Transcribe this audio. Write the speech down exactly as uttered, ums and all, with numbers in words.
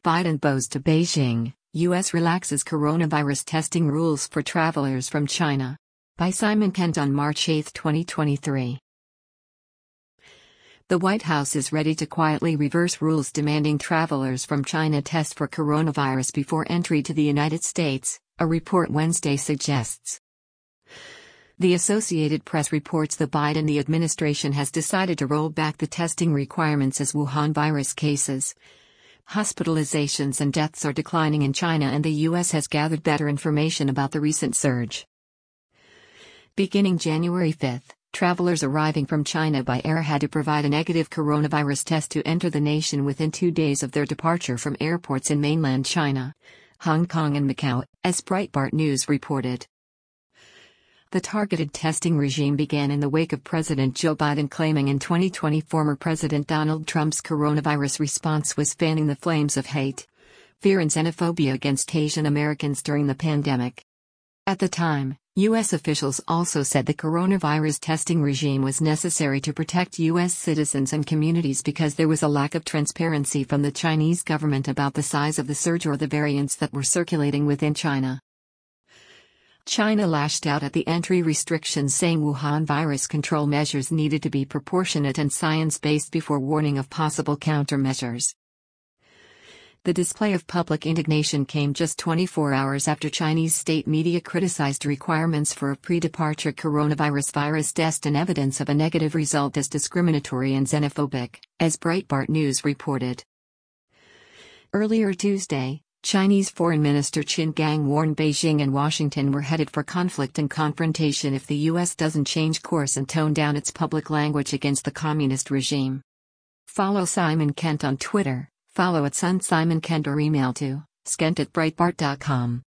Biden bows to Beijing, U S relaxes coronavirus testing rules for travelers from China. By Simon Kent on March eighth, twenty twenty-three. The White House is ready to quietly reverse rules demanding travelers from China test for coronavirus before entry to the United States, a report Wednesday suggests. The Associated Press reports the Biden administration has decided to roll back the testing requirements as Wuhan virus cases, hospitalizations and deaths are declining in China, and the U S has gathered better information about the recent surge. Beginning January fifth, travelers arriving from China by air had to provide a negative coronavirus test to enter the nation within two days of their departure from airports in mainland China, Hong Kong and Macau, as Breitbart News reported. The targeted testing regime began in the wake of President Joe Biden claiming in twenty twenty former President Donald Trump's coronavirus response was fanning the flames of hate, fear and xenophobia against Asian Americans during the pandemic. At the time, U S officials also said the coronavirus testing regime was necessary to protect U S citizens and communities because there was a lack of transparency from the Chinese government about the size of the surge or the variants that were circulating within China. China lashed out at the entry restrictions, saying Wuhan virus control measures needed to be proportionate and science-based before warning of possible countermeasures. The display of public indignation came just twenty-four hours after Chinese state media criticized requirements for a pre-departure coronavirus virus test and evidence of a negative result as discriminatory and xenophobic, as Breitbart News reported. Earlier Tuesday, Chinese Foreign Minister Qin Gang warned Beijing and Washington were headed for conflict and confrontation if the U S doesn't change course and tone down its public language against the communist regime. Follow Simon Kent on Twitter, follow at Sun Simon Kent or email to skent at breitbart dot com.